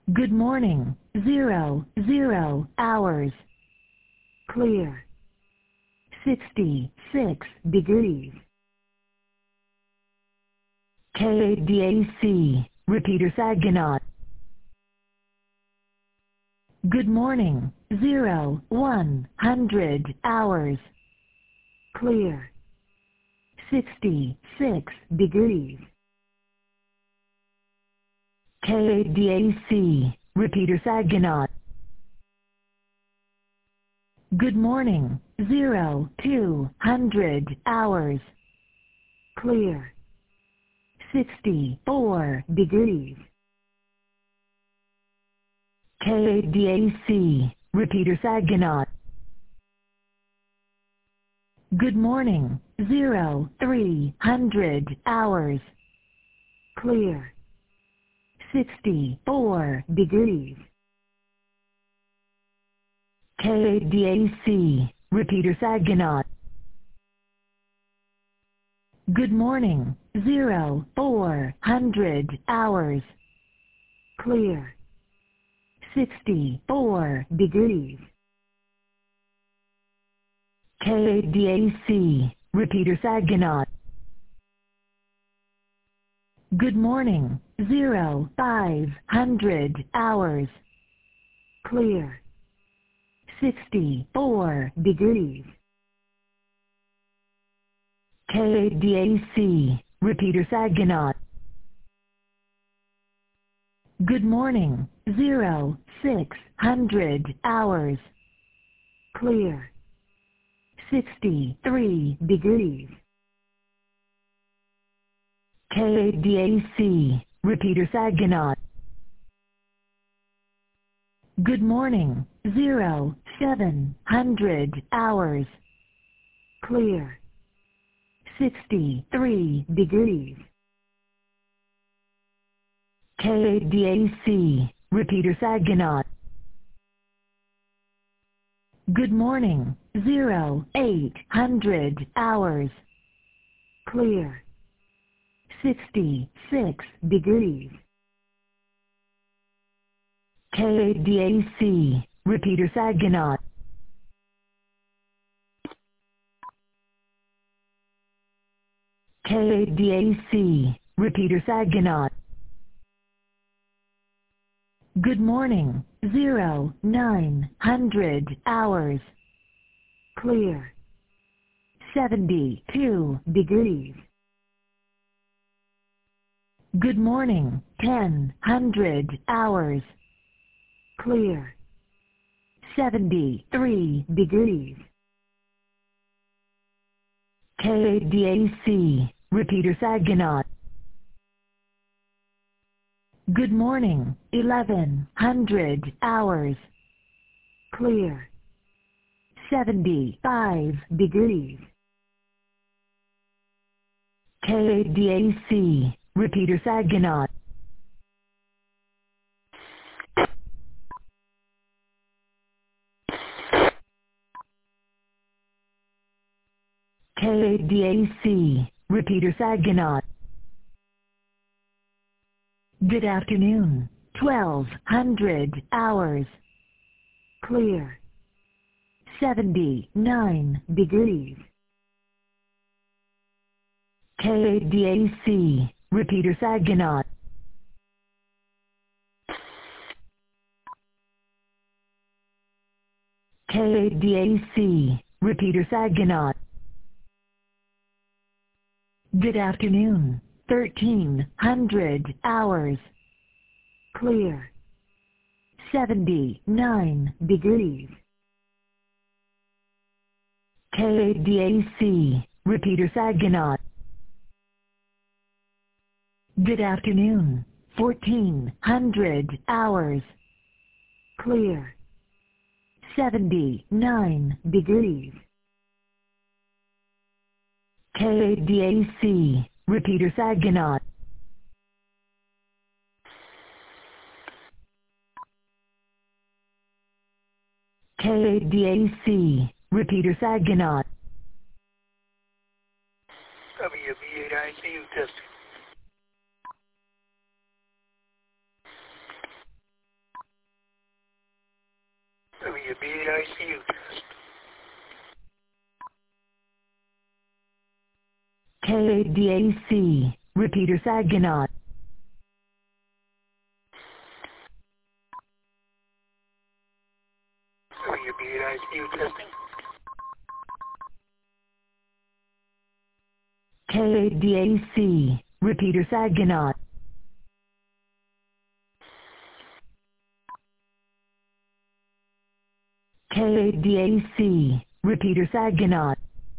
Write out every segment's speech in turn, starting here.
Good morning. 00 hours. Clear. 66 degrees. KADAC, Repeater Saginaw. Good morning. 100 hours. Clear. 66 degrees. KADAC, Repeater Saginaw. Good morning. 200 hours. Clear. 64 degrees. KADAC, Repeater Saginaw. Good morning. 300 hours. Clear. 64 degrees. KADAC, Repeater Saginaw. Good morning. 400 hours. Clear. 64 degrees. KADAC, Repeater Saginaw. Good morning. 500 hours. Clear. 64 degrees. KADAC, Repeater Saginaw. Good morning. 600 hours. Clear. 63 degrees. KADAC, Repeater Saginaw. Good morning. 700 hours. Clear. 63 degrees. KADAC, Repeater Saginaw. Good morning. 800 hours. Clear. 66 degrees. KADAC, Repeater Saginaw. KADAC, Repeater Saginaw. Good morning. 900 hours. Clear. 72 degrees. Good morning. 1000 hours. Clear. 73 degrees. KADAC, Repeater Saginaw. Good morning. 1100 hours. Clear. 75 degrees. KADAC, Repeater Saginaw. KADAC, Repeater Saginaw. Good afternoon. 1200 hours. Clear. 79 degrees. KADAC, Repeater Saginaw. KADAC, Repeater Saginaw. Good afternoon. 1300 hours. Clear. 79 degrees. KADAC, Repeater Saginaw. Good afternoon. 1400 hours. Clear. 79 degrees. KADAC, Repeater Saginaw. KADAC, Repeater Saginaw. WB8ICU testing. WBIQ. KADAC, repeater Saginaw. WBIQ testing. KADAC, repeater Saginaw. KADAC, repeater Saginaw.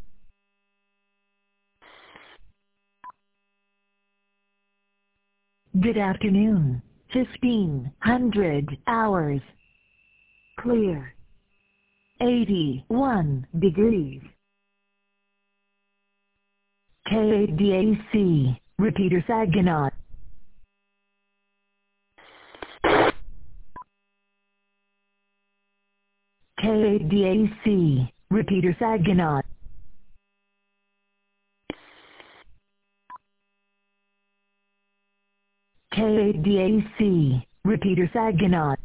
Good afternoon. 1500 hours. Clear. 81 degrees. KADAC, repeater Saginaw. KADAC, repeater Saginaw. KADAC, repeater Saginaw.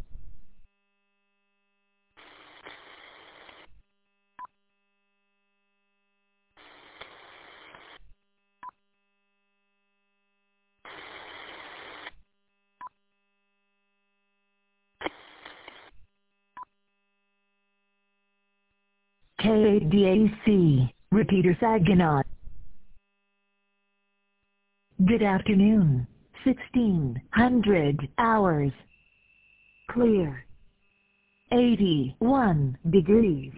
KADAC, repeater Saginaw. Good afternoon. 1600 hours. Clear. 81 degrees.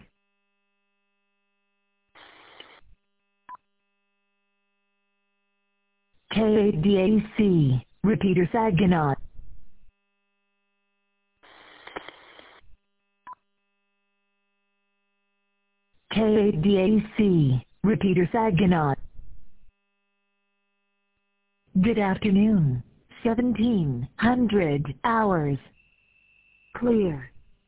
KADAC, repeater Saginaw. KADAC, repeater Saginaw. Good afternoon. 1700 hours. Clear.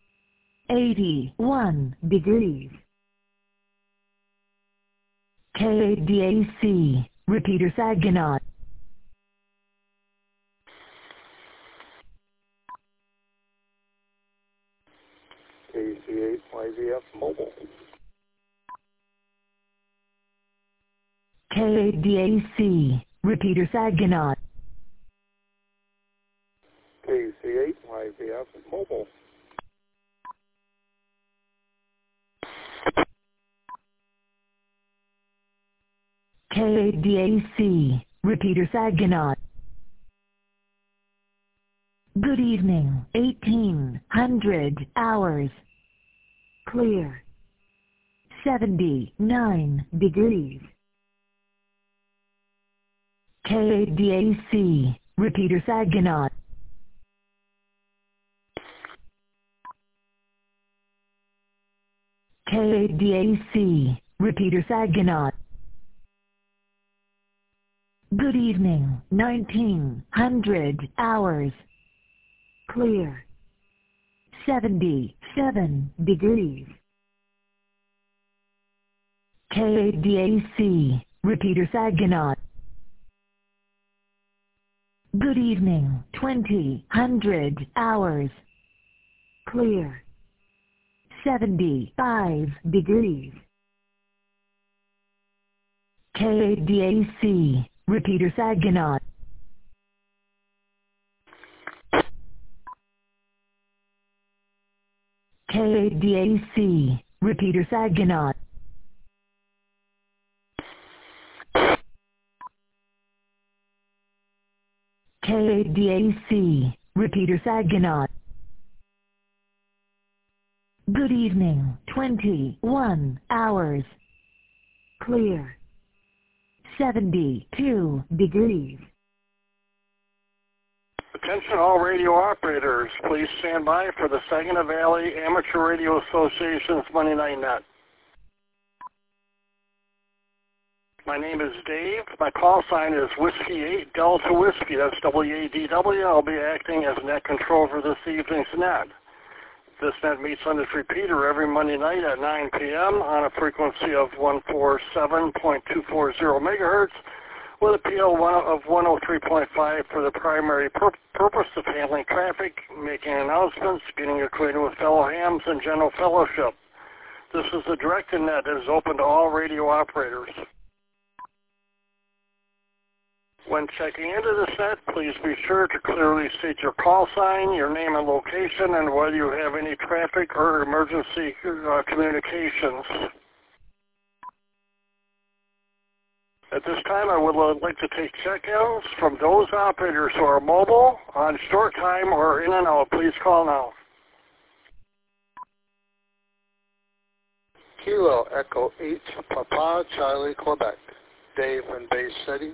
81 degrees. KADAC, repeater Saginaw. KC8YVF mobile. KADAC, repeater Saginaw. KC8YVF mobile. KADAC, repeater Saginaw. Good evening. 1800 hours. Clear. 79 degrees. KADAC, repeater Saginaw. KADAC, repeater Saginaw. Good evening. 1900 hours. Clear. 77 degrees. KADAC, repeater Saginaw. Good evening. 2000 hours. Clear. 75 degrees. KADAC, repeater Saginaw. KADAC, repeater Saginaw. KADAC, repeater Saginaw. Good evening. 21 hours. Clear. 72 degrees. Attention all radio operators, please stand by for the Saginaw Valley Amateur Radio Association's Monday Night Net. My name is Dave. My call sign is Whiskey 8 Delta Whiskey. That's WADW. I'll be acting as net control for this evening's net. This net meets on this repeater every Monday night at 9 p.m. on a frequency of 147.240 megahertz with a PO of 103.5 for the primary purpose of handling traffic, making announcements, getting acquainted with fellow hams, and general fellowship. This is a directed net that is open to all radio operators. When checking into this net, please be sure to clearly state your call sign, your name and location, and whether you have any traffic or emergency communications. At this time, I would like to take check-ins from those operators who are mobile, on short time, or in and out. Please call now. Kilo Echo 8, Papa Charlie, Quebec. Dave in Bay City.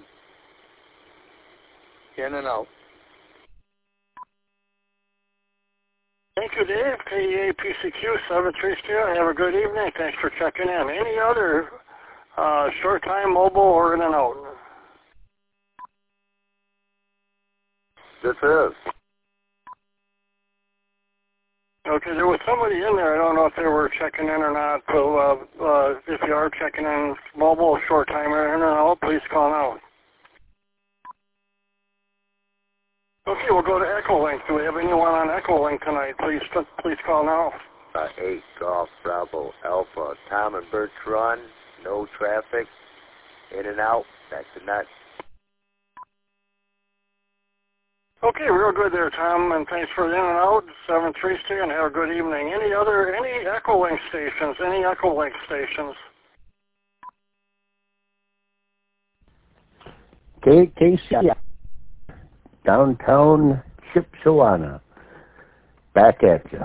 In and out. Thank you, Dave. KEA PCQ 732. Have a good evening. Thanks for checking in. Any other short time, mobile, or in and out? This is. Okay, there was somebody in there. I don't know if they were checking in or not. So if you are checking in mobile, short time, or in and out, please call now. Okay, we'll go to Echolink. Do we have anyone on Echolink tonight? Please call now. 8 Golf Bravo Alpha. Tom and Birch Run. No traffic. In and out. Back to net. Okay, real good there, Tom, and thanks for the in and out. 732, and have a good evening. Any Echolink stations? Any Echolink stations? KCI. Downtown Shipshewana. Back at you.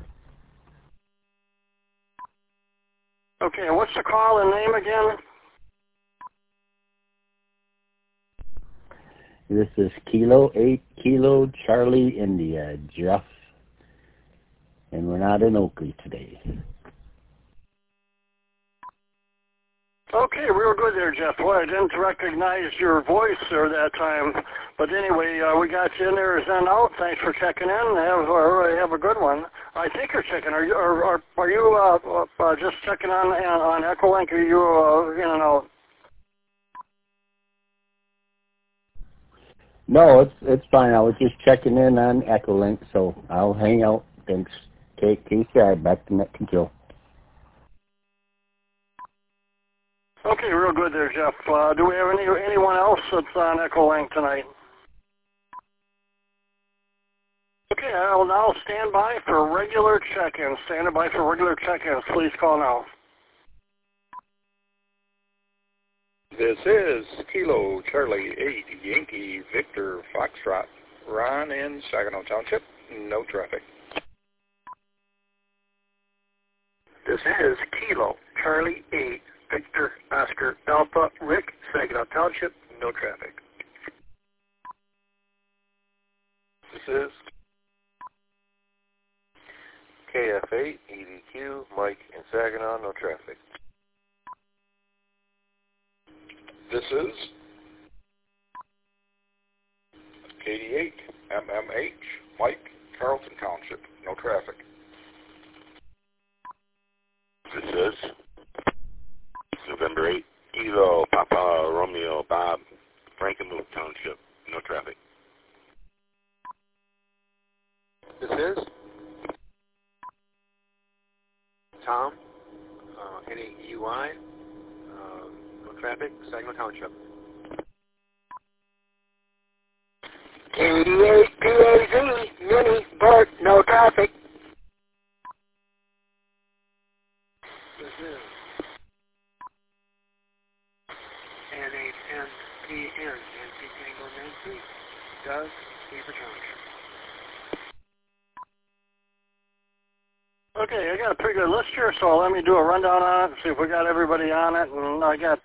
Okay, what's the call and name again? This is Kilo 8 Kilo Charlie India, Jeff. And we're not in Oakley today. Okay, real good there, Jeff. Well, I didn't recognize your voice there that time. But anyway, we got you in there as in out. Thanks for checking in. Have a good one. I think you're checking. Are you just checking on Echolink? Or are you in and out? No, it's fine. I was just checking in on Echolink, so I'll hang out. Thanks. KCI, back to net control. Okay, real good there, Jeff. Do we have anyone else that's on Echolink tonight? Okay, I'll now stand by for regular check-ins. Stand by for regular check-ins. Please call now. This is Kilo Charlie 8 Yankee Victor Foxtrot. Ron in Saginaw Township. No traffic. This is Kilo Charlie 8 Victor Oscar Alpha Rick, Saginaw Township. No traffic. This is KF8 EDQ Mike in Saginaw. No traffic. This is KD8 MMH Mike, Carlton Township. No traffic. This is November 8 Kilo Papa Romeo Bob Frankenmuth Township. No traffic. This is Tom, NAUI, no traffic, Saginaw Township. KD8 PAZ Mini Bart, no traffic. This is N8NPN, Nancy Tango Nancy, Doug, Beaver Township. Okay, I got a pretty good list here, so let me do a rundown on it and see if we got everybody on it. And I got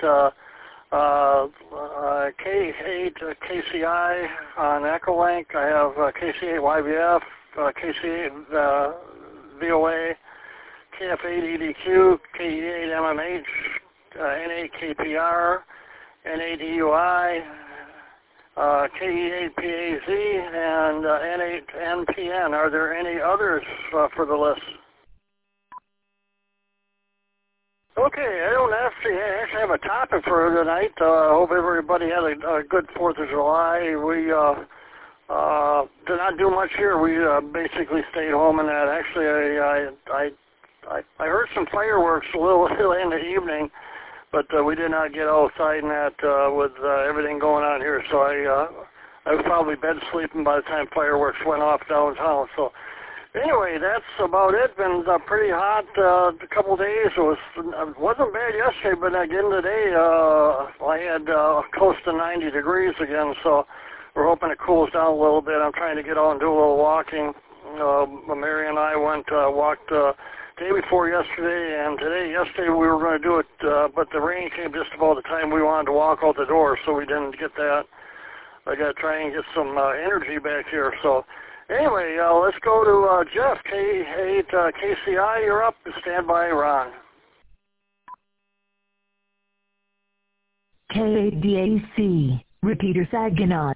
K8 KCI on Echolink. I have KC8 YBF, KC8 VOA, KF8 EDQ, KE8 MMH, N8 KPR, N8 EUI, KE8 PAZ, and N8 NPN. Are there any others for the list? Okay, I don't actually have a topic for tonight. I hope everybody had a good 4th of July. We did not do much here. We basically stayed home and that. Actually, I heard some fireworks a little in the evening, but we did not get outside and that with everything going on here. So I was probably bed sleeping by the time fireworks went off downtown. So anyway, that's about it. Been pretty hot a couple of days. It wasn't bad yesterday, but again today I had close to 90 degrees again. So we're hoping it cools down a little bit. I'm trying to get out and do a little walking. Mary and I walked day before yesterday and today. Yesterday we were going to do it, but the rain came just about the time we wanted to walk out the door, so we didn't get that. I got to try and get some energy back here. So anyway, let's go to Jeff, K8 KCI. You're up. Stand by, Ron. K8DAC, Repeater Saginaw.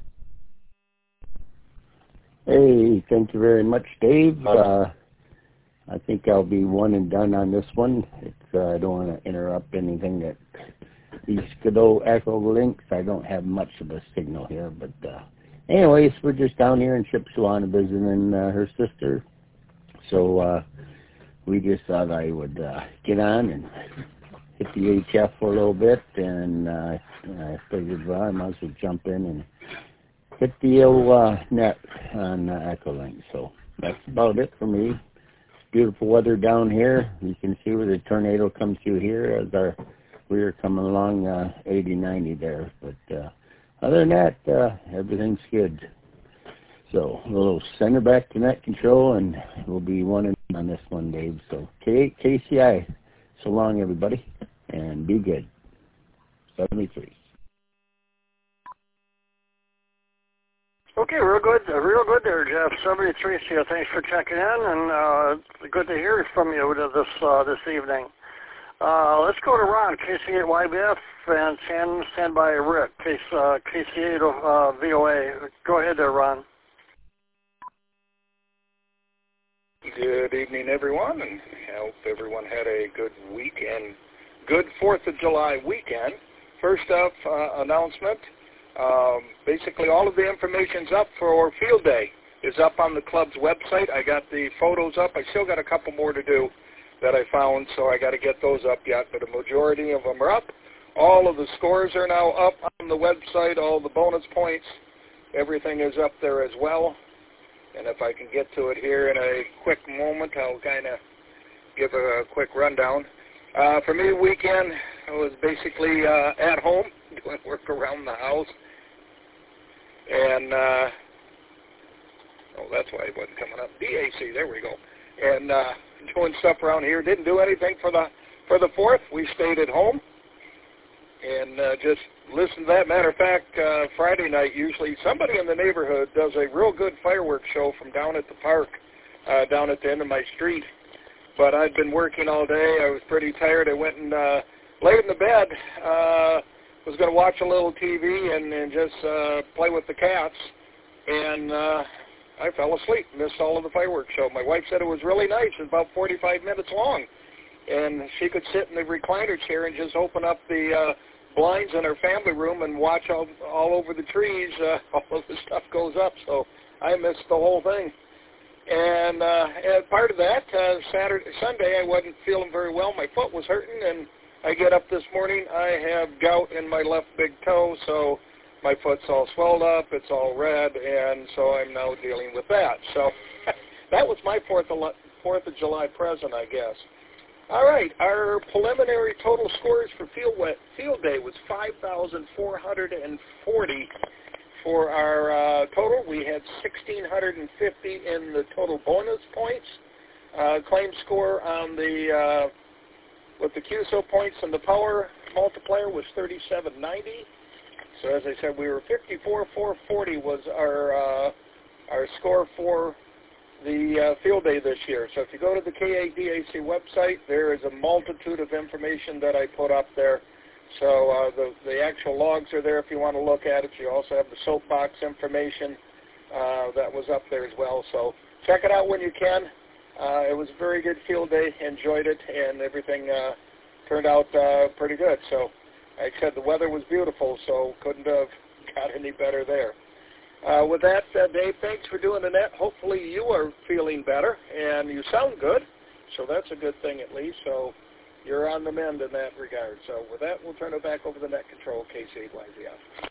Hey, thank you very much, Dave. I think I'll be one and done on this one. I don't want to interrupt anything that these Godot Echo links. I don't have much of a signal here, but anyways, we're just down here in Shipshewana visiting her sister. So we just thought I would get on and hit the HF for a little bit, and I figured, well, I might as well jump in and hit the old net on Echolink. So that's about it for me. Beautiful weather down here. You can see where the tornado comes through here as we were coming along 80, 90 there. But other than that, everything's good. So we'll send her back to net control, and we'll be one and on this one, Dave. So K8 KCI, so long, everybody, and be good. 73. Okay, real good there, Jeff. 73. So thanks for checking in, and good to hear from you this evening. Let's go to Ron, KC8YBF, and stand by Rick, KC8 VOA. Go ahead there, Ron. Good evening, everyone, and I hope everyone had a good weekend. Good 4th of July weekend. First up, announcement. Basically, all of the information's up for Field Day. Is up on the club's website. I got the photos up. I still got a couple more to do that I found, so I got to get those up yet, but a majority of them are up. All of the scores are now up on the website, all the bonus points. Everything is up there as well. And if I can get to it here in a quick moment, I'll kind of give a quick rundown. For me, weekend, I was basically at home, doing work around the house. And, that's why it wasn't coming up. DAC, there we go. And doing stuff around here. Didn't do anything for the 4th. We stayed at home and just listened to that. Matter of fact, Friday night, usually somebody in the neighborhood does a real good fireworks show from down at the park, down at the end of my street. But I'd been working all day. I was pretty tired. I went and laid in the bed. Was going to watch a little TV and just play with the cats. And I fell asleep, missed all of the fireworks show. My wife said it was really nice. It was about 45 minutes long. And she could sit in the recliner chair and just open up the blinds in her family room and watch all over the trees. All of the stuff goes up. So I missed the whole thing. And as part of that, Sunday, I wasn't feeling very well. My foot was hurting, and I get up this morning. I have gout in my left big toe, so my foot's all swelled up. It's all red, and so I'm now dealing with that. So that was my 4th of July present, I guess. All right, our preliminary total scores for Field Day was 5,440. For our total, we had 1,650 in the total bonus points. Claim score on the with the QSO points and the power multiplier was 3790. So as I said, we were 54,440 was our score for the Field Day this year. So if you go to the K8DAC website, there is a multitude of information that I put up there. So the actual logs are there if you want to look at it. You also have the soapbox information that was up there as well. So check it out when you can. It was a very good field day. Enjoyed it, and everything turned out pretty good. So, like I said, the weather was beautiful, so couldn't have got any better there. With that, Dave, thanks for doing the net. Hopefully you are feeling better, and you sound good, so that's a good thing at least. So you're on the mend in that regard. So with that, we'll turn it back over to net control, KC8YZF.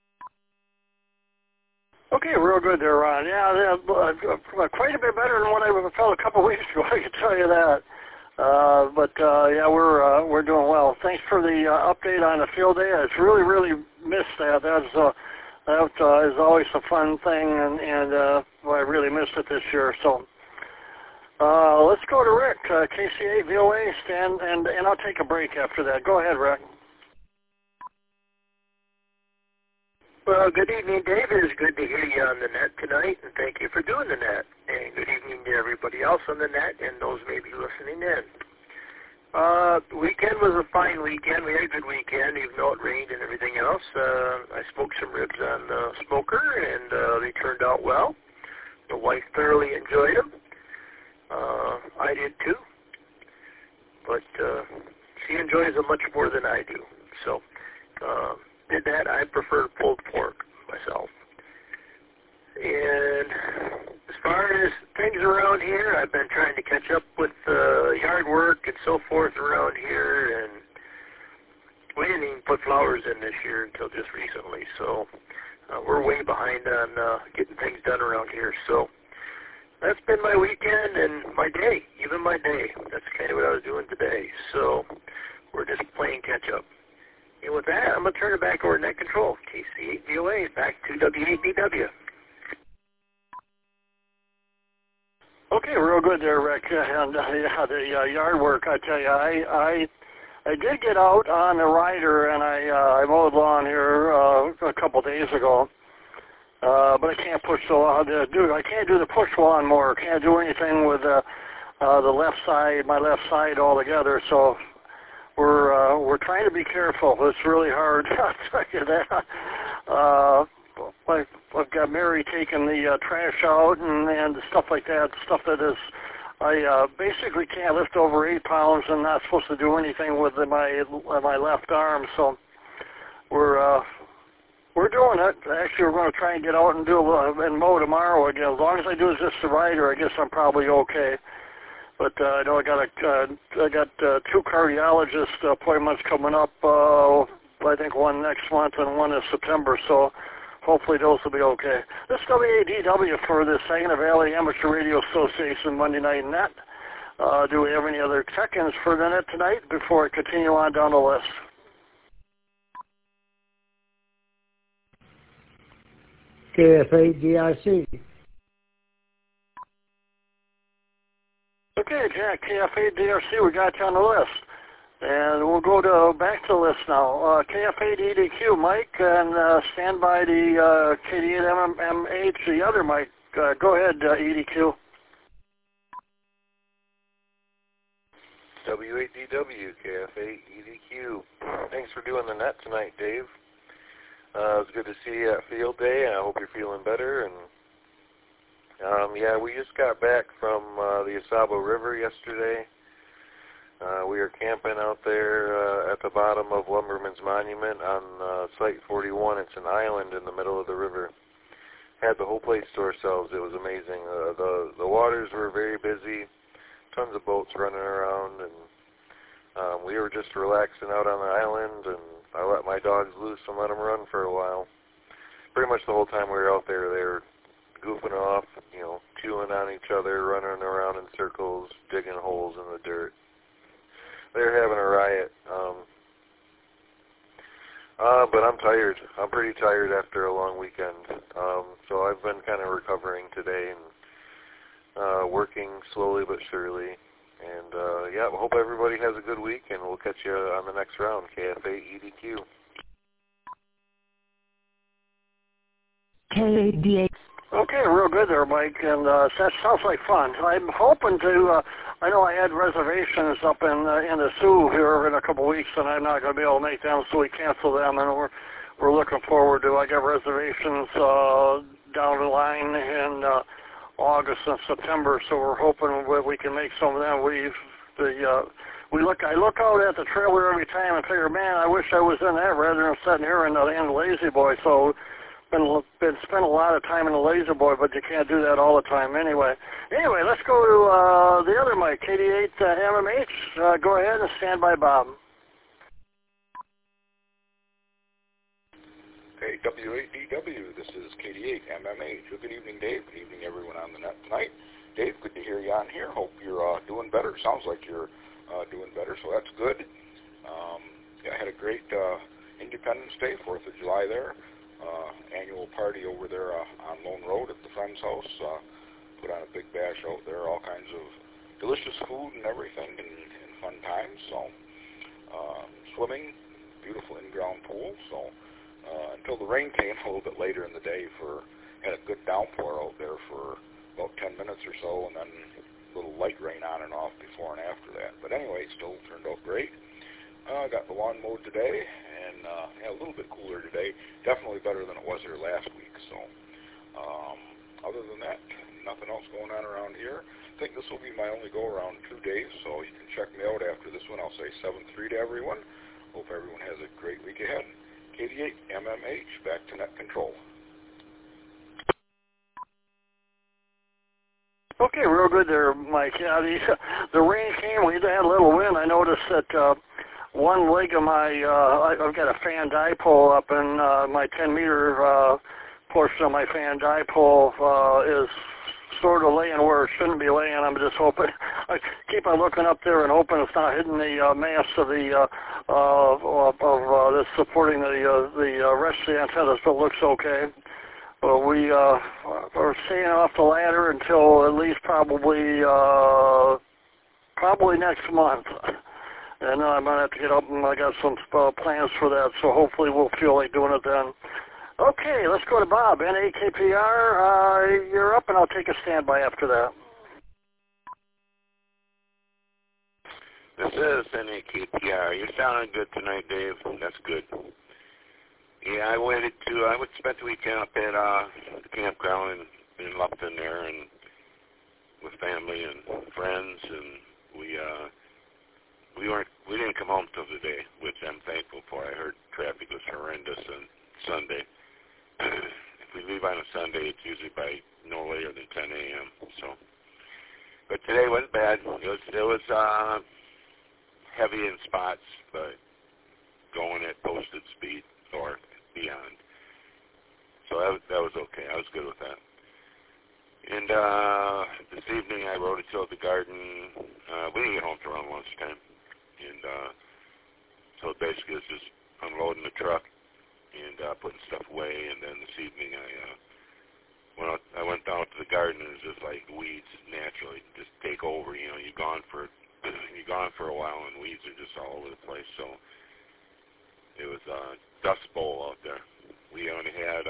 Okay, real good there, Ron. Yeah, quite a bit better than what I felt a couple of weeks ago, I can tell you that. Yeah, we're doing well. Thanks for the update on the field day. It's really missed that. That is always a fun thing, and I really missed it this year. So let's go to Rick, KC8 VOA, and I'll take a break after that. Go ahead, Rick. Well, good evening, Dave. It is good to hear you on the net tonight, and thank you for doing the net. And good evening to everybody else on the net and those maybe listening in. The weekend was a fine weekend. We had a good weekend, even though it rained and everything else. I smoked some ribs on the smoker, and they turned out well. The wife thoroughly enjoyed them. I did too. But she enjoys them much more than I do. So, did that. I prefer pulled pork myself. And as far as things around here, I've been trying to catch up with yard work and so forth around here, and we didn't even put flowers in this year until just recently, so we're way behind on getting things done around here. So that's been my weekend and my day, even my day. That's kind of what I was doing today. So we're just playing catch up. And with that, I'm going to turn it back over to Net Control, KC8 VOA, back to W8DW. Okay, real good there, Rick. And the yard work, I tell you, I did get out on the rider, and I mowed lawn here a couple days ago. But I can't push the lawn. I can't do the push lawn more. Can't do anything with the left side, my left side altogether. So we're trying to be careful. It's really hard. I'll tell you that. I've got Mary taking the trash out and stuff like that. Stuff that is, I basically can't lift over 8 pounds and not supposed to do anything with my left arm. So we're doing it. Actually, we're going to try and get out and and mow tomorrow again. As long as I do just the rider, I guess I'm probably okay. But I know I got 2 cardiologist appointments coming up. I think one next month and one in September. So hopefully those will be okay. This is WADW for the Saginaw Valley Amateur Radio Association Monday Night Net. Do we have any other check-ins for the net tonight before I continue on down the list? KF8DRC. Okay, Jack, KF8DRC, we got you on the list. And we'll go back to the list now. KF8EDQ, Mike, and stand by the KD8MMH, the other Mike. Go ahead, EDQ. W8DW, KF8EDQ. Thanks for doing the net tonight, Dave. It was good to see you at field day, and I hope you're feeling better. And yeah, we just got back from the Asabo River yesterday. We were camping out there at the bottom of Lumberman's Monument on Site 41. It's an island in the middle of the river. Had the whole place to ourselves. It was amazing. The waters were very busy, tons of boats running around, and we were just relaxing out on the island, and I let my dogs loose and let them run for a while. Pretty much the whole time we were out there, they were goofing off, chewing on each other, running around in circles, digging holes in the dirt. They're having a riot. But I'm tired. I'm pretty tired after a long weekend. So I've been kind of recovering today and working slowly but surely. And yeah, I hope everybody has a good week, and we'll catch you on the next round, KF8EDQ. KADA. Okay, real good there, Mike, and that sounds like fun. I'm hoping to, I know I had reservations up in the Sioux here in a couple of weeks, and I'm not going to be able to make them, so we cancel them, and we're looking forward to, I got reservations down the line in August and September, so we're hoping we can make some of them. I look out at the trailer every time and figure, man, I wish I was in that rather than sitting here in the Lazy Boy. So been spent a lot of time in the Lazy Boy, but you can't do that all the time anyway. Anyway, let's go to the other mic, KD8 MMH. Go ahead and stand by, Bob. Hey, W8DW, this is KD8 MMH. Good evening, Dave. Good evening, everyone on the net tonight. Dave, good to hear you on here. Hope you're doing better. Sounds like you're doing better, so that's good. I had a great Independence Day, 4th of July there. Annual party over there on Lone Road at the friend's house. Put on a big bash out there, all kinds of delicious food and everything, and fun times. So swimming, beautiful in-ground pool. So until the rain came a little bit later in the day, had a good downpour out there for about 10 minutes or so, and then a little light rain on and off before and after that. But anyway, it still turned out great. Got the lawn mowed today, and a little bit cooler today. Definitely better than it was here last week. So other than that, nothing else going on around here. I think this will be my only go-around 2 days, so you can check me out after this one. I'll say 7-3 to everyone. Hope everyone has a great week ahead. KD8 MMH, back to net control. Okay, real good there, Mike. Yeah, the rain came. We had a little wind. I noticed that one leg of my, I've got a fan dipole up, and my 10-meter portion of my fan dipole is sort of laying where it shouldn't be laying. I'm just hoping. I keep on looking up there and hoping it's not hitting the mass of the that's supporting the rest of the antennas, but it looks okay. We are staying off the ladder until at least probably next month. And I'm going to have to get up, and I got some plans for that, so hopefully we'll feel like doing it then. Okay, let's go to Bob. NAKPR, you're up, and I'll take a standby after that. This is NAKPR. You're sounding good tonight, Dave. That's good. Yeah, I spent the weekend up at the campground in Lupton there, and with family and friends, and we didn't come home till today, which I'm thankful for. I heard traffic was horrendous on Sunday. If we leave on a Sunday, it's usually by no later than 10 a.m. So, but today wasn't bad. It was heavy in spots, but going at posted speed or beyond. So that was okay. I was good with that. And this evening I rode until the garden. We didn't get home till around lunchtime. And so basically it's just unloading the truck and putting stuff away. And then this evening I went down to the garden, and it was just like weeds naturally just take over. You know, you're gone for a while, and weeds are just all over the place. So it was a dust bowl out there. We only had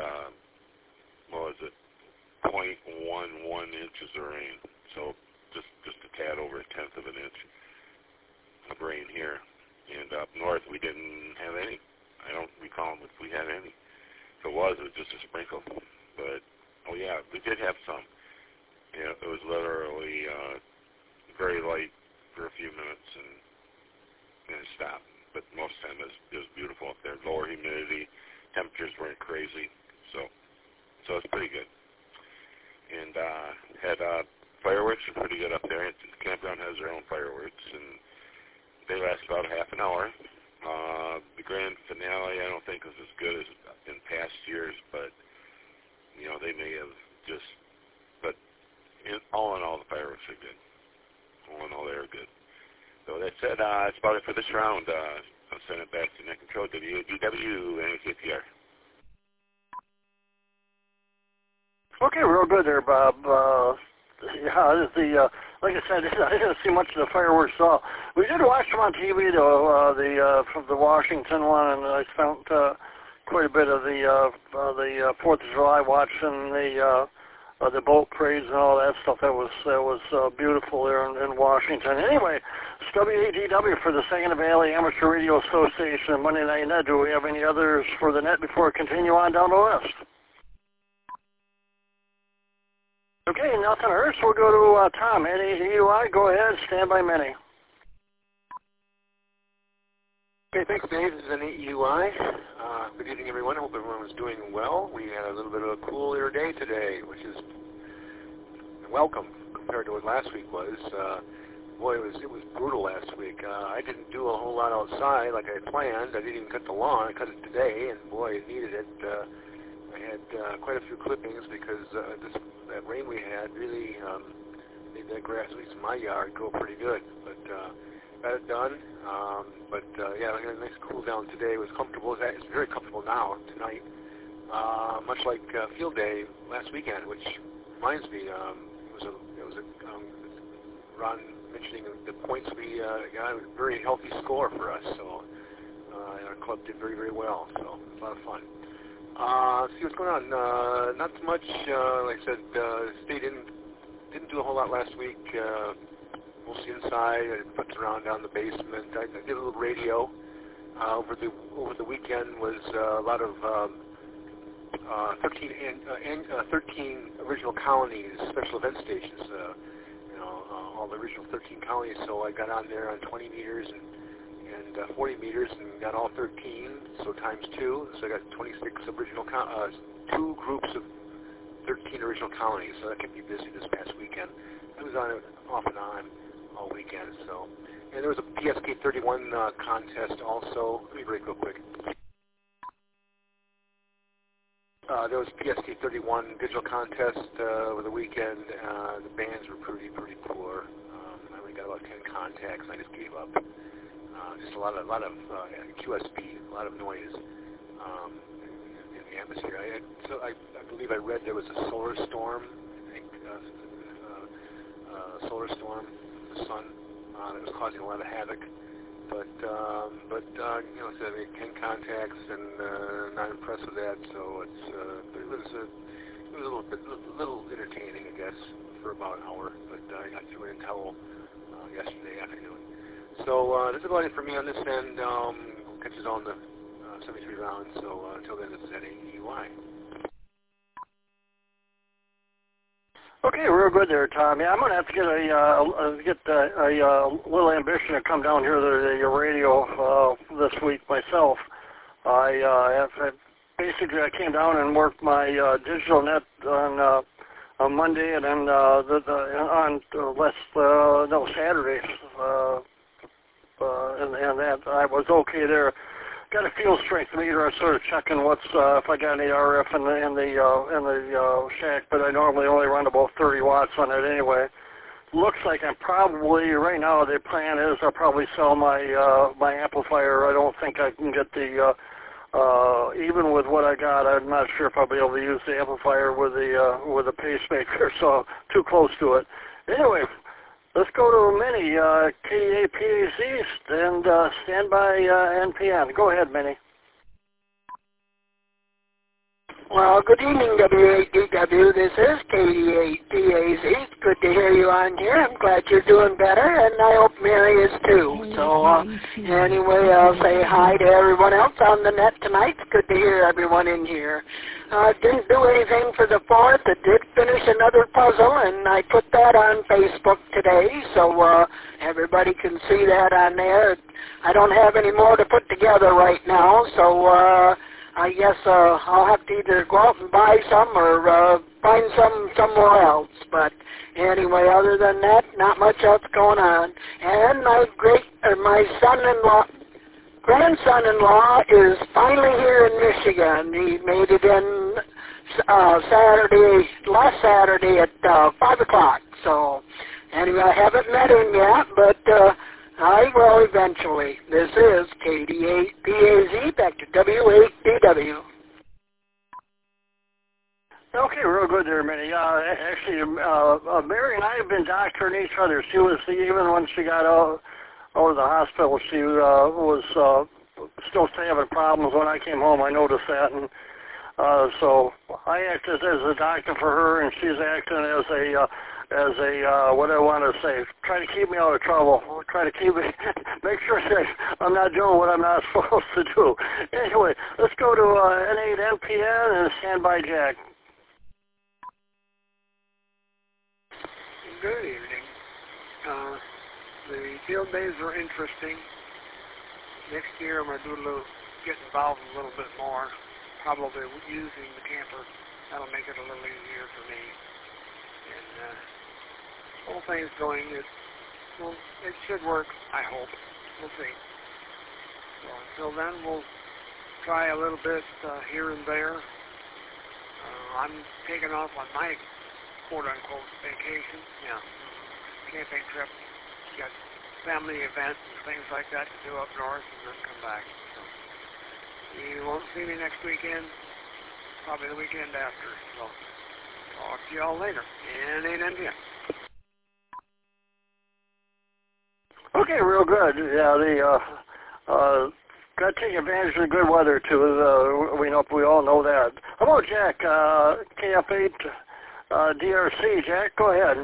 0.11 inches of rain, so just a tad over a tenth of an inch of rain here. And up north we didn't have any. I don't recall if we had any. If it was just a sprinkle. But oh yeah, we did have some. Yeah, it was literally very light for a few minutes and it stopped. But most of the time it was beautiful up there. Lower humidity, temperatures weren't crazy, so it's pretty good. And had fireworks are pretty good up there. The campground has their own fireworks, and they last about half an hour. The grand finale I don't think was as good as in past years, but you know they may have just. But all in all, the fireworks are good. All in all, they are good. So that said, that's about it for this round. I'll send it back to Net Control, WDW, and KPR. Okay, real good there, Bob. Yeah, like I said, I didn't see much of the fireworks at all. We did watch them on TV, though, from the Washington one, and I spent quite a bit of the 4th of July watching the boat parades and all that stuff. That was beautiful there in Washington. Anyway, it's WADW for the Saginaw Valley Amateur Radio Association Monday Night Net. Do we have any others for the net before we continue on down the list? Okay, nothing hurts. We'll go to Tom. NADUI, go ahead. Stand by, Minnie. Okay, thanks, Dave. This is N8UI. Good evening, everyone. I hope everyone was doing well. We had a little bit of a cooler day today, which is welcome compared to what last week was. Boy, it was brutal last week. I didn't do a whole lot outside like I planned. I didn't even cut the lawn. I cut it today, and boy, it needed it. I had quite a few clippings because that rain we had really made that grass, at least in my yard, grow pretty good. But got it done. Yeah, we had a nice cool down today. It was comfortable. It's very comfortable now, tonight. Much like field day last weekend, which reminds me, it was a Ron mentioning the points we got. It was a very healthy score for us. So our club did very, very well. So it was a lot of fun. See what's going on. Not so much. Like I said, stayed in. Didn't do a whole lot last week. Mostly inside. I put around down the basement. I did a little radio. Over the weekend was a lot of 13 original colonies, special event stations. All the original 13 colonies. So I got on there on 20 meters and 40 meters and got all 13. So times 2. So I got 26 original two groups of 13 original colonies. So that kept me busy this past weekend. I was on it off and on all weekend. So, and there was a PSK 31 contest also. Let me break real quick. There was PSK 31 digital contest over the weekend. The bands were pretty poor. I only got about 10 contacts. And I just gave up. Just a lot of QSP, a lot of noise in the atmosphere. I believe I read there was a solar storm. I think solar storm, the sun, that was causing a lot of havoc. But so I made 10 contacts and not impressed with that. So it was a little entertaining, I guess, for about an hour. But I got through it in towel yesterday afternoon. So that's about it for me on this end. We'll catch us on the 73 rounds. So until then, this is N8UI. Okay, real good there, Tom. Yeah, I'm going to have to get a little ambition to come down here to your radio this week myself. I basically came down and worked my digital net on Monday and then Saturday. And that I was okay there. Got a field strength meter. I'm sort of checking what's if I got any RF in the shack, but I normally only run about 30 watts on it anyway. Looks like I'm probably right now. The plan is I'll probably sell my my amplifier. I don't think I can get the even with what I got. I'm not sure if I'll be able to use the amplifier with the pacemaker. So too close to it. Anyway. Let's go to Minnie, KDA PAZ East, and stand by NPN. Go ahead, Minnie. Well, good evening, W8DW. This is KDA PAZ. Good to hear you on here. I'm glad you're doing better, and I hope Mary is too. So anyway, I'll say hi to everyone else on the net tonight. It's good to hear everyone in here. Didn't do anything for the 4th. I did finish another puzzle, and I put that on Facebook today, so everybody can see that on there. I don't have any more to put together right now, so I guess I'll have to either go out and buy some or find some somewhere else. But anyway, other than that, not much else going on. And my grandson-in-law is finally here in Michigan. He made it in last Saturday at 5 o'clock. So anyway, I haven't met him yet, but I will eventually. This is KDA PAZ, back to W8DW. Okay, real good there, Minnie. Actually, Mary and I have been doctoring each other. She was, even when she got out of the hospital, she was still having problems. When I came home, I noticed that, and so I acted as a doctor for her, and she's acting as a what I want to say, try to keep me out of trouble, try to keep me, make sure that I'm not doing what I'm not supposed to do. Anyway, let's go to N8 NPN and stand by Jack. Good evening. The field days were interesting. next year I'm going to get involved a little bit more, probably using the camper. That'll make it a little easier for me. And whole thing's going. It should work, I hope. We'll see. So until then, we'll try a little bit here and there. I'm taking off on my quote-unquote vacation. Yeah, camping trip. Got family events and things like that to do up north and then come back. So you won't see me next weekend, probably the weekend after. So talk to y'all later. And ain't you. Okay, real good. Yeah, got to take advantage of the good weather too. We all know that. How about Jack? KF8 DRC. Jack, go ahead.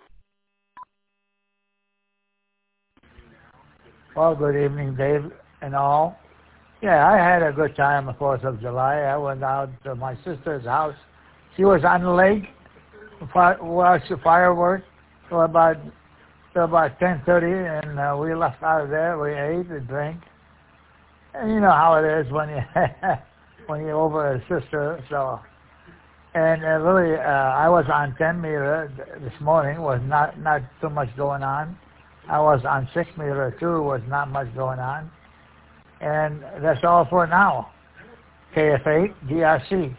Well, good evening, Dave and all. Yeah, I had a good time the 4th of July. I went out to my sister's house. She was on the lake, watched the fireworks till about 10:30, and we left out of there. We ate and drank. And you know how it is when you're over a sister. So, and really, I was on 10 meter this morning. Was not too much going on. I was on 6 meter too. Was not much going on. And that's all for now. KF8 DRC.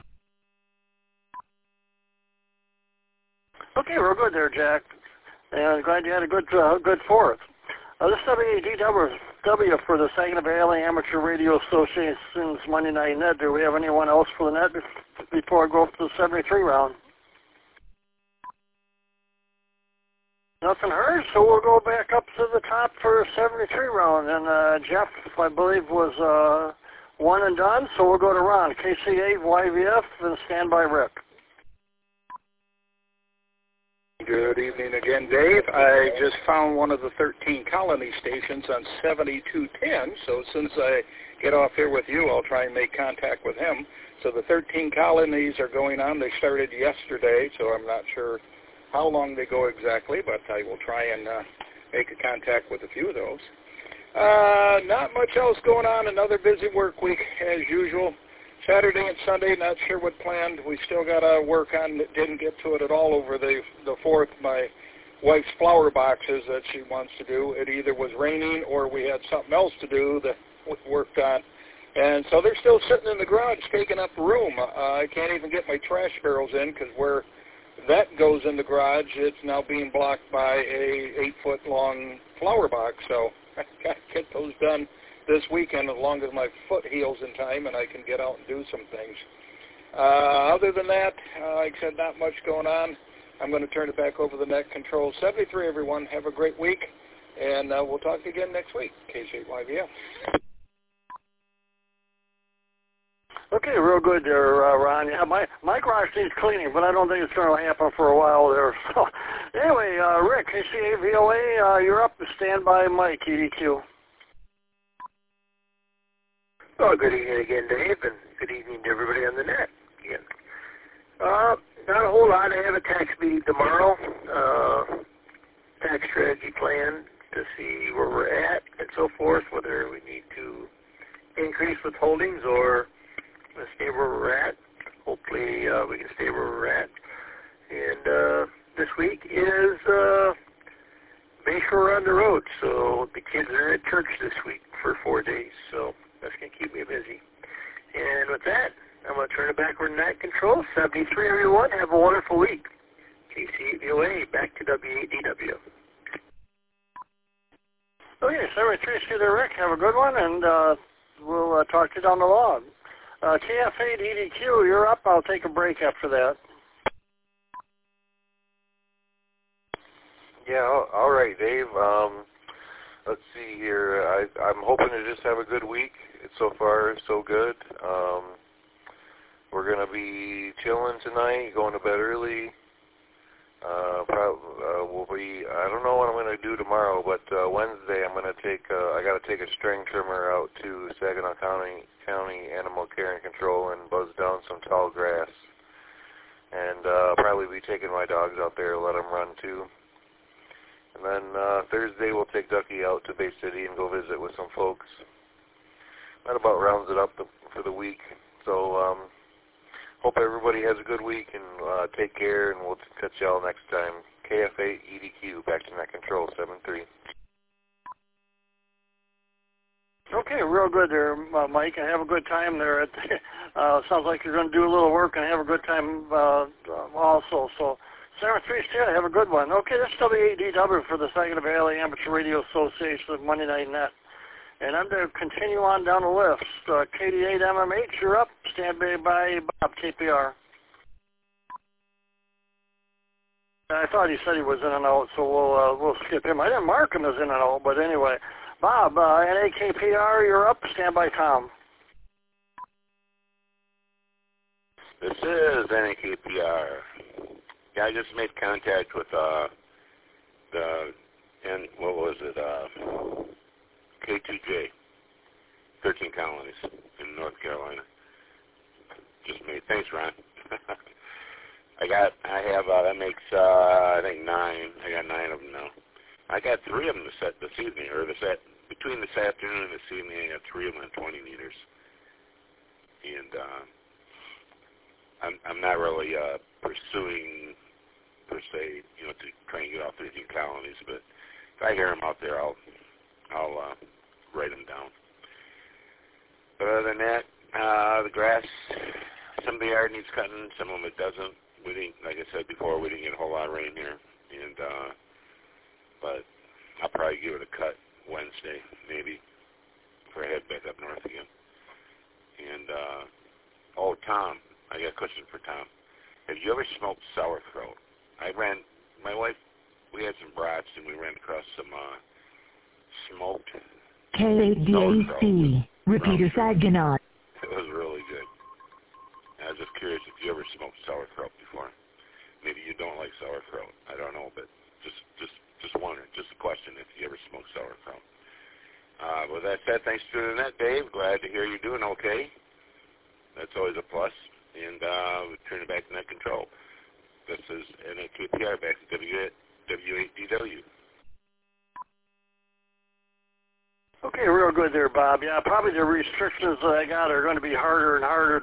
Okay, real good there, Jack. And glad you had a good 4th. This is WADW for the Saginaw Valley Amateur Radio Association's Monday Night Net. Do we have anyone else for the net before I go up to the 73 round? Nothing heard, so we'll go back up to the top for 73 round. And Jeff, I believe, was one and done, so we'll go to Ron, KC8, YVF, and standby Rick. Good evening again, Dave. I just found one of the 13 colony stations on 7210, so as soon as I get off here with you, I'll try and make contact with him. So the 13 colonies are going on. They started yesterday, so I'm not sure how long they go exactly, but I will try and make a contact with a few of those. Not much else going on. Another busy work week as usual. Saturday and Sunday, not sure what planned. We still got to work on, didn't get to it at all over the 4th, my wife's flower boxes that she wants to do. It either was raining or we had something else to do that we worked on. And so they're still sitting in the garage taking up room. I can't even get my trash barrels in because where that goes in the garage, it's now being blocked by a 8-foot-long flower box. So I got to get those done this weekend as long as my foot heals in time and I can get out and do some things. Other than that, like I said, not much going on. I'm going to turn it back over to the net control. 73, everyone. Have a great week, and we'll talk again next week. KC8YVF. Okay, real good there, Ron. Yeah, my garage needs cleaning, but I don't think it's going to happen for a while there. So, anyway, Rick, KC8VOA, you're up. Stand by Mike, EDQ. Well, good evening again, Dave, and good evening to everybody on the net again. Not a whole lot. I have a tax meeting tomorrow, tax strategy plan to see where we're at and so forth, whether we need to increase withholdings or stay where we're at. Hopefully we can stay where we're at. And this week is make sure we're on the road, so the kids are at church this week for 4 days, so that's going to keep me busy. And with that, I'm going to turn it back over to Net Control. 73, everyone. Have a wonderful week. KC8VOA, back to WADW. Okay, 73, see there, Rick. Have a good one, and we'll talk to you down the line. KF8 EDQ, you're up. I'll take a break after that. Yeah, all right, Dave. Let's see here. I'm hoping to just have a good week. So far, so good. We're going to be chilling tonight, going to bed early. I don't know what I'm going to do tomorrow, but Wednesday I'm going to I got to take a string trimmer out to Saginaw County Animal Care and Control and buzz down some tall grass. And probably be taking my dogs out there to let them run too. And then Thursday we'll take Ducky out to Bay City and go visit with some folks. that about rounds it up for the week. So hope everybody has a good week, and take care, and we'll catch y'all next time. KF8 EDQ, back to net control 7-3. Okay, real good there, Mike, and have a good time there. Sounds like you're going to do a little work and have a good time also. So, 7-3, have a good one. Okay, this is W8DW for the Saginaw Valley Amateur Radio Association of Monday Night Net. And I'm going to continue on down the list. KD8 MMH, you're up. Stand by Bob, KPR. I thought he said he was in and out, so we'll skip him. I didn't mark him as in and out, but anyway. Bob, NAKPR, you're up. Stand by Tom. This is NAKPR. Yeah, I just made contact with K2J, 13 colonies in North Carolina. Just made. Thanks, Ron. That makes I think 9. I got 9 of them now. I got 3 of them to set this evening, between this afternoon and this evening. I got 3 of them on 20 meters, and I'm not really pursuing per se, to try and get all 13 colonies. But if I hear them out there, I'll write them down. But other than that, the grass, some of the yard needs cutting, some of it doesn't. We didn't, like I said before, we didn't get a whole lot of rain here, and but I'll probably give it a cut Wednesday, maybe, before I head back up north again. And Tom, I got a question for Tom. Have you ever smoked sauerkraut? My wife, we had some brats, and we ran across some smoked K8DAC, repeater Saginaw. It was really good. I was just curious if you ever smoked sauerkraut before. Maybe you don't like sauerkraut. I don't know, but just wondering, just a question if you ever smoked sauerkraut. With that said, thanks for doing that, Dave. Glad to hear you're doing okay. That's always a plus. And we'll turn it back to net control. This is NAKPR back to W8DW. Okay, real good there, Bob. Yeah, probably the restrictions that I got are going to be harder and harder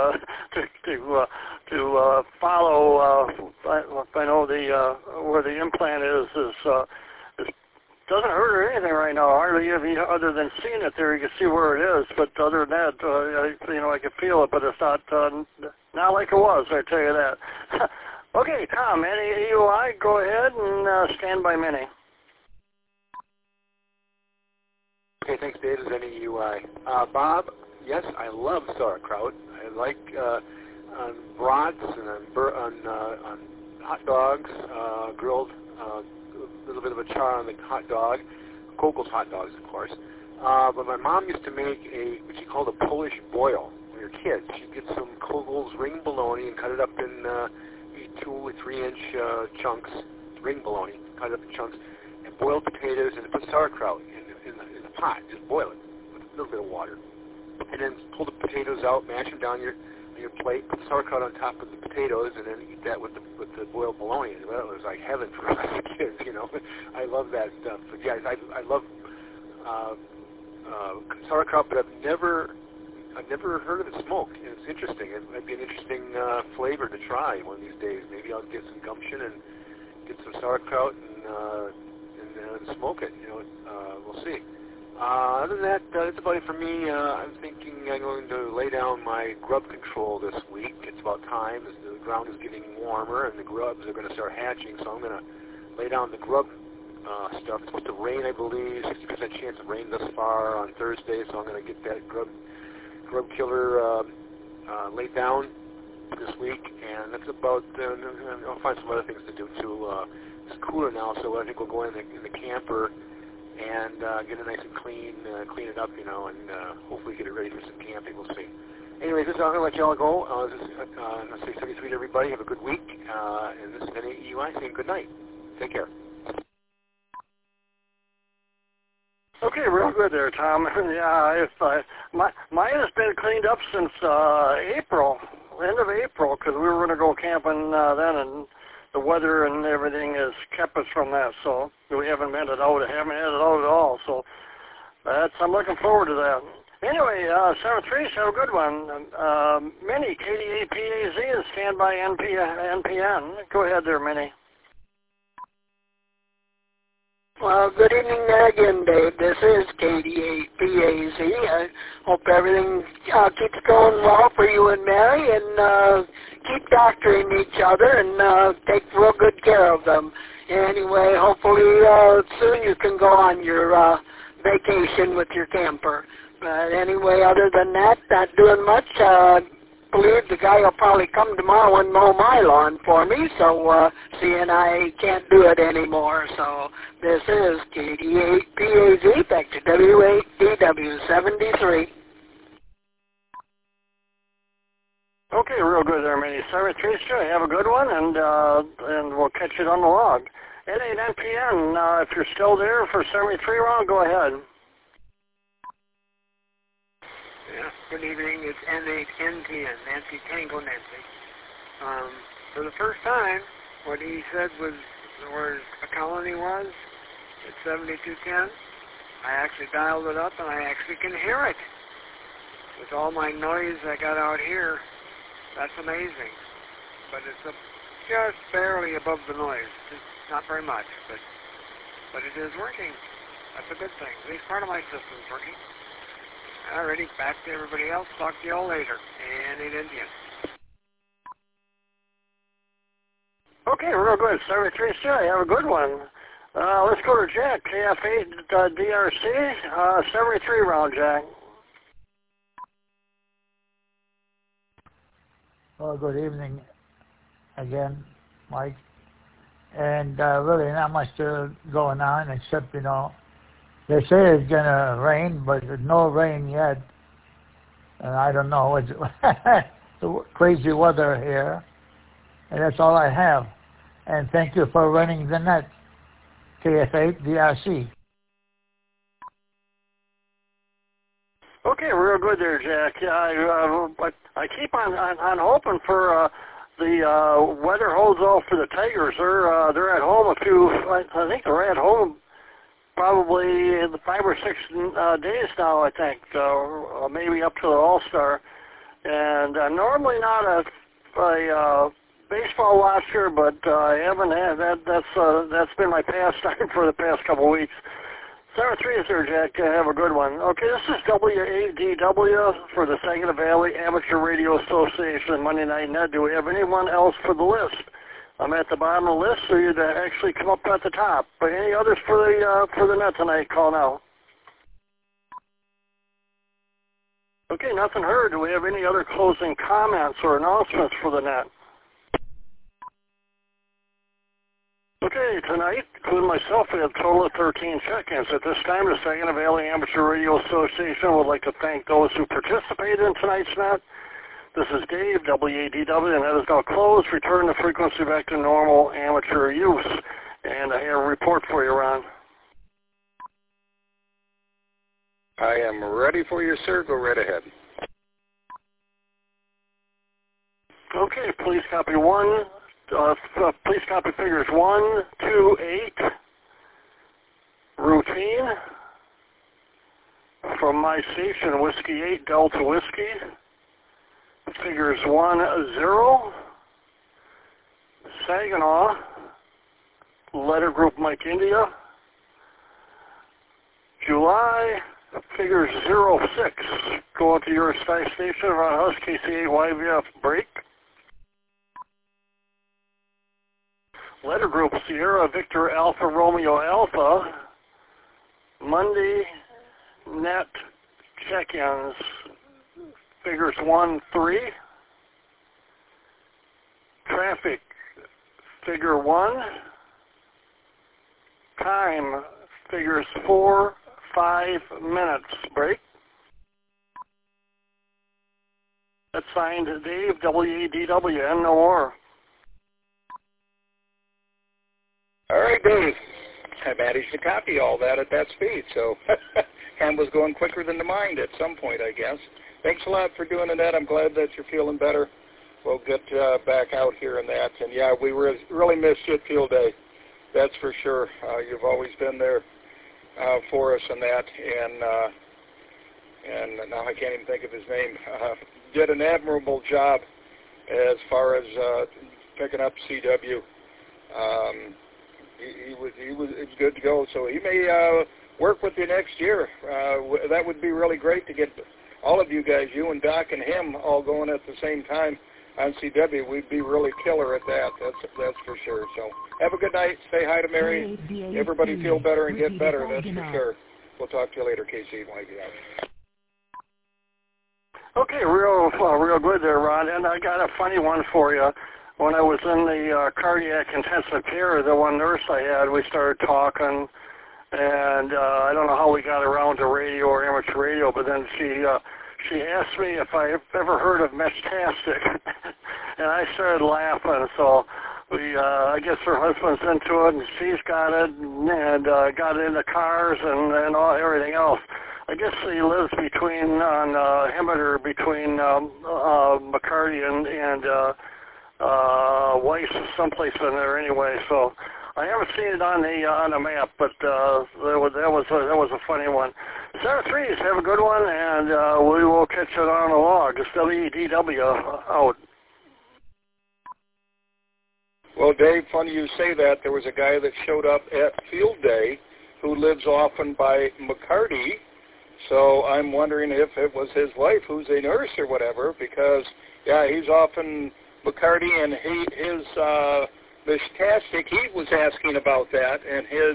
to follow. I know where the implant is doesn't hurt or anything right now. Hardly even other than seeing it there, you can see where it is. But other than that, I can feel it, but it's not like it was. I tell you that. Okay, Tom, any EUI, go ahead and stand by Minnie. Okay, thanks, Dave. Is any EUI? Bob, yes, I love sauerkraut. I like on brats and on hot dogs, grilled, a little bit of a char on the hot dog, Kogel's hot dogs, of course. But my mom used to make what she called a Polish boil when we were kids. She'd get some Kogel's ring bologna and cut it up in 2 or 3 inch chunks, ring bologna, cut it up in chunks, and boiled potatoes and put sauerkraut in the pot. Just boil it with a little bit of water, and then pull the potatoes out, mash them down on your plate, put sauerkraut on top of the potatoes, and then eat that with the boiled bologna. Well, it was like heaven for us as kids, I love that stuff. But yeah, I love sauerkraut, but I've never heard of it smoked. And it's interesting. It might be an interesting flavor to try one of these days. Maybe I'll get some gumption and get some sauerkraut and smoke it. We'll see. Other than that, that's about it for me. I'm thinking I'm going to lay down my grub control this week. It's about time as the ground is getting warmer and the grubs are going to start hatching, so I'm going to lay down the grub stuff. It's supposed to rain, I believe, 60% chance of rain thus far on Thursday, so I'm going to get that grub killer laid down this week, and that's about, I'll find some other things to do too. It's cooler now, so I think we'll go in the camper and get it nice and clean it up, and hopefully get it ready for some camping. We'll see. Anyways, I'm going to let you all go. Let's say 73 to everybody. Have a good week. And this is NAEUI saying good night. Take care. Okay, real good there, Tom. Yeah, mine has been cleaned up since April, end of April, because we were going to go camping then, and the weather and everything has kept us from that, so we haven't had it out at all, so I'm looking forward to that. Anyway, 7-3, have a good one. Minnie, KD8PAZ and standby NPN. Go ahead there, Minnie. Well, good evening there again, Dave. This is KD8PAZ. I hope everything keeps going well for you and Mary, and keep doctoring each other and take real good care of them. Anyway, hopefully soon you can go on your vacation with your camper. But anyway, other than that, not doing much. Believe the guy will probably come tomorrow and mow my lawn for me, so seeing I can't do it anymore. So this is KD8PAZ, back to W8DW73. Okay, real good there, Minnie. 7-3, have a good one, and we'll catch it on the log. N8NPN, if you're still there for 73 round, go ahead. Yeah, good evening. It's N8NPN, Nancy Tango Nancy. For the first time, what he said was where a colony was at 7210. I actually dialed it up, and I actually can hear it. With all my noise I got out here, that's amazing. But it's just barely above the noise. It's not very much, but it is working. That's a good thing. At least part of my system's working. Alrighty, back to everybody else. Talk to you all later. And in Indian. Okay, real good. 7-3, have a good one. Let's go to Jack, KF8 DRC, 73 round, Jack. Well, good evening again, Mike. And really not much going on except, you know, they say it's going to rain, but there's no rain yet. And I don't know. It's crazy weather here. And that's all I have. And thank you for running the net, KF8 DRC. Okay, real good there, Jack. Yeah, I keep on hoping for the weather holds off for the Tigers. They're at home I think they're at home probably 5 or 6 days now, I think, maybe up to the All-Star. And normally not a baseball watcher, but I haven't had that's been my pastime for the past couple of weeks. 7-3 is there, Jack. Have a good one. Okay, this is WADW for the Saginaw Valley Amateur Radio Association and Monday Night Net. Do we have anyone else for the list? I'm at the bottom of the list, so you'd actually come up at the top. But any others for the net tonight? Call now. Okay, nothing heard. Do we have any other closing comments or announcements for the net? Okay, tonight, including myself, we have a total of 13 check-ins. At this time, the Saginaw Valley Amateur Radio Association would like to thank those who participated in tonight's net. This is Dave, WADW, and that is now closed. Return the frequency back to normal amateur use. And I have a report for you, Ron. I am ready for you, sir. Go right ahead. Okay, please copy please copy figures 1, 2, 8. Routine. From my station, Whiskey 8, Delta Whiskey. Figures 1, 0. Saginaw. Letter group Mike India. July. Figures 06. Going to your station, Ron Huss, KC8YVF break. Letter group Sierra Victor Alpha Romeo Alpha. Monday net check-ins. Figures 1, 3. Traffic figure 1. Time figures 4, 5 minutes. Break. That's signed Dave, WADW, no more. All right, Dave. I managed to copy all that at that speed, so hand was going quicker than the mind at some point, I guess. Thanks a lot for doing that. I'm glad that you're feeling better. We'll get back out here and that. And, yeah, we really missed you at Field Day. That's for sure. You've always been there for us and that. and now I can't even think of his name, did an admirable job as far as picking up CW. He was good to go, so he may work with you next year. That would be really great to get all of you guys, you and Doc and him, all going at the same time on CW. We'd be really killer at that. That's for sure. So have a good night. Say hi to Mary. Everybody feel better and get better. That's for sure. We'll talk to you later, Casey. Okay, real good there, Ron. And I got a funny one for you. When I was in the cardiac intensive care, the one nurse I had, we started talking, and I don't know how we got around to radio or amateur radio, but then she asked me if I ever heard of Meshtastic, and I started laughing. So I guess her husband's into it, and she's got it, and got into cars and everything else. I guess he lives between McCarty and Weiss, someplace in there anyway. So I haven't seen it on the map, but that was a funny one. 7-3s, have a good one, and we will catch it on the log. It's WEDW out. Well, Dave, funny you say that. There was a guy that showed up at Field Day who lives often by McCarty. So I'm wondering if it was his wife, who's a nurse or whatever, because, yeah, he's often McCarty, and his Meshtastic, he was asking about that, and his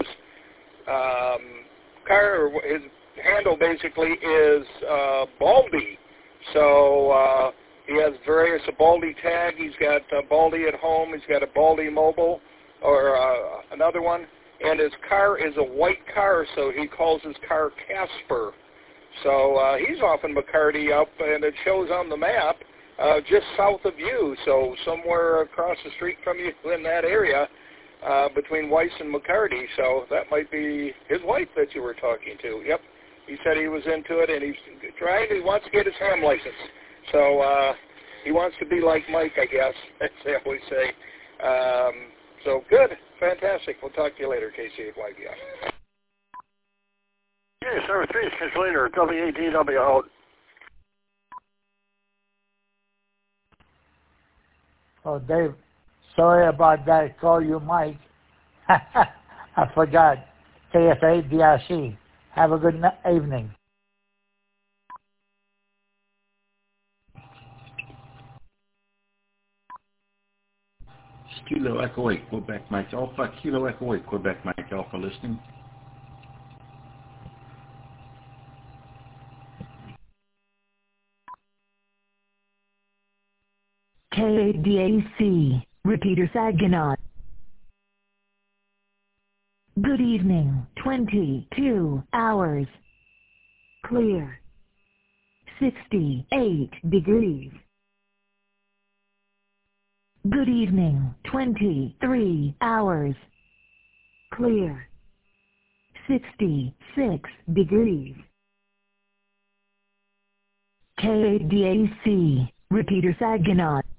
his handle basically is Baldy. So he has a Baldy tag. He's got Baldy at home. He's got a Baldy mobile, or another one. And his car is a white car, so he calls his car Casper. So he's often McCarty up, and it shows on the map just south of you, so somewhere across the street from you in that area between Weiss and McCarty. So that might be his wife that you were talking to. Yep. He said he was into it, and he wants to get his ham license. So he wants to be like Mike, I guess, as they always say. So good. Fantastic. We'll talk to you later, Casey at YBF. Okay, 7-3, catch you later. WADW out. Oh, Dave, sorry about that. Call you Mike. I forgot. KFA DRC. Have a good evening. Kilo Echo 8, Quebec Mike Alpha. Kilo Echo 8, Quebec Mike Alpha listening. KADAC, repeater Saginaw. Good evening, 22 hours. Clear. 68 degrees. Good evening, 23 hours. Clear. 66 degrees. KADAC, repeater Saginaw.